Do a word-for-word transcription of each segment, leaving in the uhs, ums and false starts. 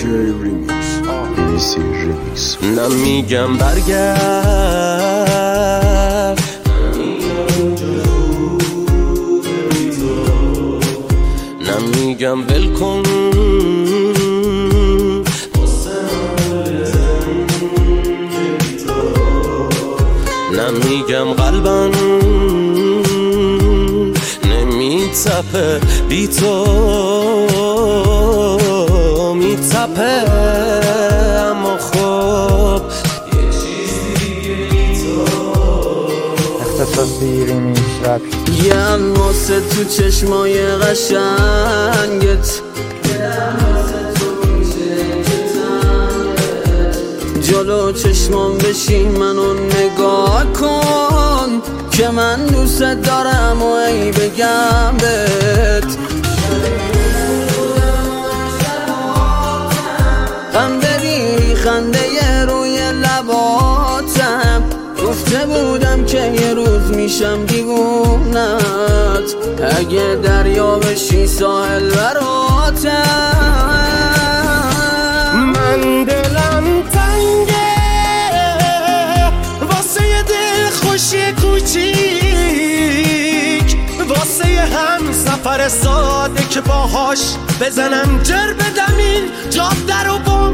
ریمیکس بی سی ریمیکس. نمیگم برگرد، نمیگم ول کن، نمیگم قلبم نمیتپه بی تو، میتپه اما خب یه چیزی دیگه بی تو. اختصاصی ریمیکس رپ. یه الماسه تو چشمای قشنگت، جلو چشمام بشین منو نگاه کن که من دوست دارم و ای بگم بهت. غم ببینی خنده روی لباتم، گفته بودم که یه روز میشم دیوونت، اگه دریا بشی ساحل براتم. من دلم تنگه واسه یه دل خوشی کوچیک، واسه یه هم سفر ساده که باهاش بزنم جر بدم این جاده رو با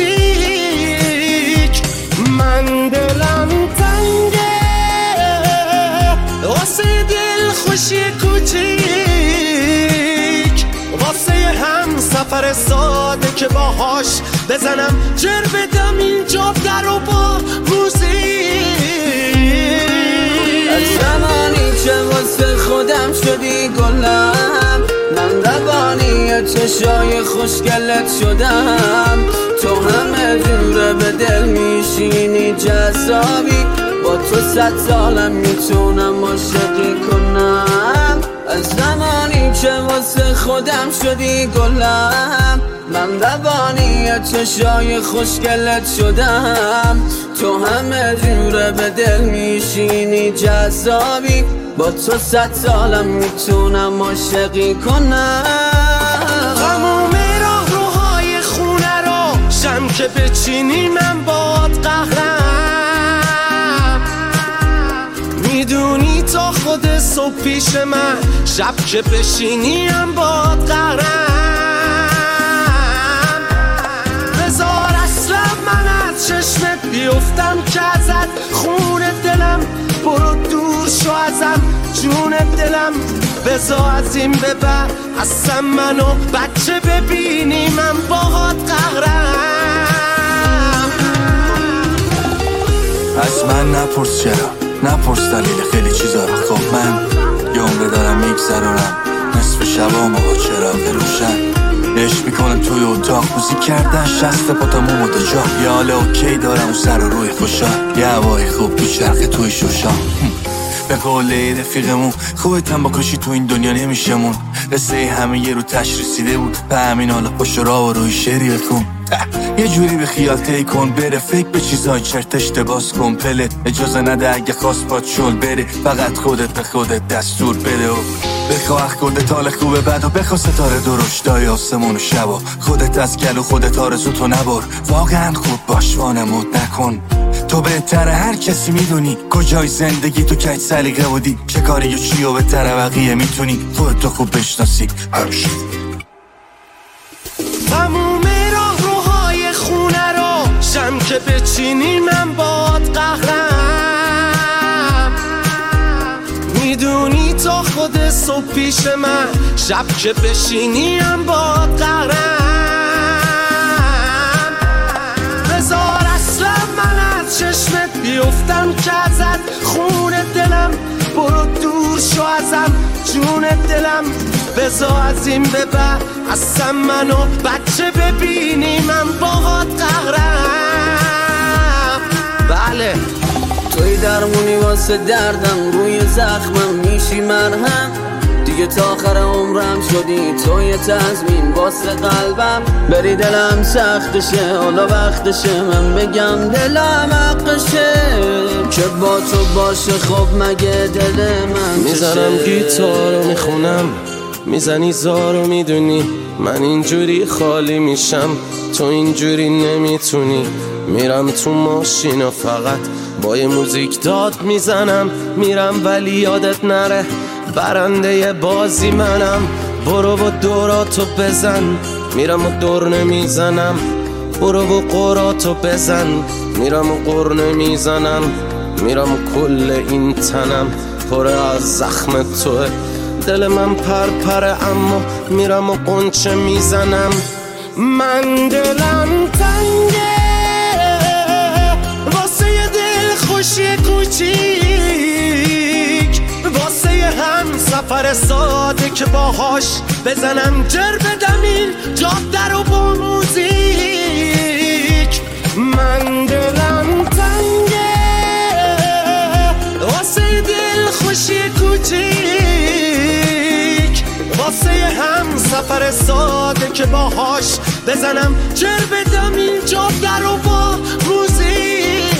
موزیک. من دلم تنگه واسه یه دل خوشی کوچیک، واسه یه هم سفر ساده که باهاش بزنم جر بدم این جاده رو با موزیک. از زمانی که واسه خودم شدی گلم، من روانی چشای خوشگلت شدم، تو همه جوره به دل میشینی جذابی، با تو صد سالم میتونم عاشقی کنم. از زمانی که واسه خودم شدی گلم، من روانی چشای خوشگلت شدم، تو همه جوره به دل میشینی جذابی، با تو صد سالم میتونم عاشقی کنم. تموم راه روهای خونه رو شم که بچینی من باد قهرم، میدونی تا خود صبح پیش من، شب که بشینی هم باد قهرم. بذار اصلا من از چشمت بیفتم که ازت خون دلم، برو دور شو ازم جون دلم، بذار از این به بعد اصلا منو بچه ببینی من باهات قهرم. از من نپرس چرا، نپرس دلیل خیلی چیزا رو. خب من یه عمره دارم میگذرانم نصف شبامو با چراغ روشن، عشق میکنم توی اتاق موزیک کردن شست پاتمو متجا، یه حال اوکی دارم اون سر و روی خوشا، یه هوای خوب تو چرخ توی شوشا. به قول رفیقمون خودتم با کشی تو این دنیا نمیشمون، قصه همه یه رو تش رسیده بود، به همین حالا پشت را و روی شعری بکن، یه جوری به خیال تی کن بره، فکر به چیزای چرتش تباس کن پله، اجازه نده اگه خواست باد شل بره، فقط خودت به خودت دستور بده و بخواه خودت حال خوبه بد و بخواه ستاره درشتای آسمون و شبا، خودت از گلو خودت آرزو تو نبار، واقعا خوب باش وانمود نکن، تو بهتر هر کسی میدونی کجای زندگی تو کج سلیقه بودی، چه کاری و چی و بهتر بقیه میتونی خودتو خوب بشناسی هرشی. تموم راه روهای خونه رو شم که بچینی من باد قهرم، میدونی تا خود صبح پیش من، شب که بشینی هم باد قهرم. بذار اصلا من از چشمت بیفتم که ازت خون دلم، برو دور شو ازم جون دلم، بذار از این به بعد اصلا منو بچه ببینی من باهات قهرم. بله توی درمونی واسه دردم، روی زخمم میشی مرهم، دیگه تا آخر عمرم شدی تو یه تضمین واسه قلبم، بری دلم سختشه حالا وقتشه من بگم دلم حقشه که با تو باشه. خب مگه دل من میزنم گیتارو میخونم، میزنی زارو میدونی من اینجوری خالی میشم تو اینجوری نمیتونی. میرم تو ماشین و فقط با یه موزیک داد میزنم. میرم ولی یادت نره برنده بازی منم. برو و دوراتو بزن میرم و دور نمیزنم. برو و قراتو بزن میرم و قر نمیزنم. میرم و کل این تنم پر از زخم توه. دل من پرپره اما میرم و قنچه میزنم. من دلم تنگه واسه یه دل خوشی کوچیک، واسه هم سفر ساده که باهاش بزنم جر بدم این جاده رو با موزیک. من دلم تنگه واسه یه دل خوشی کوچیک، واسه هم سفر ساده که باهاش بزنم جر بدم این جاده رو با موزیک.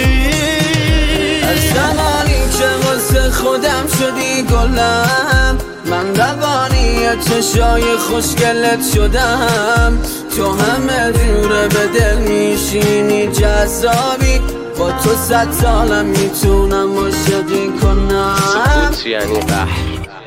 از زمانی که واسه خودم شدی گلم، من روانی چشای خوشگلت شدم. تو همه جوره به دل میشینی جذابی، با تو صد سالم میتونم عاشقی کنم. سکوت یعنی قهر.